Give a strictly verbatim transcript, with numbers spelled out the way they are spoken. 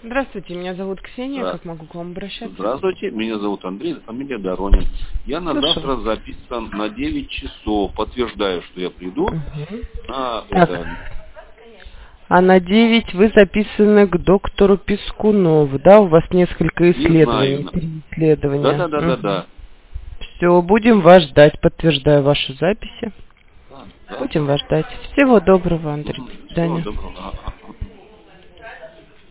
Здравствуйте, меня зовут Ксения, Да. как могу к вам обращаться? Здравствуйте, меня зовут Андрей, фамилия Доронин. Я на Слушаю. завтра записан на девять часов. Подтверждаю, что я приду Мгм. на Так, это. а на девять вы записаны к доктору Пискунову, да? У вас несколько Не исследований, знаю. три исследования. Да, да, да, да, да. Все, будем вас ждать, подтверждаю ваши записи. Да, да. Будем вас ждать. Всего доброго, Андрей. Угу. До Всего свидания. доброго. Ага.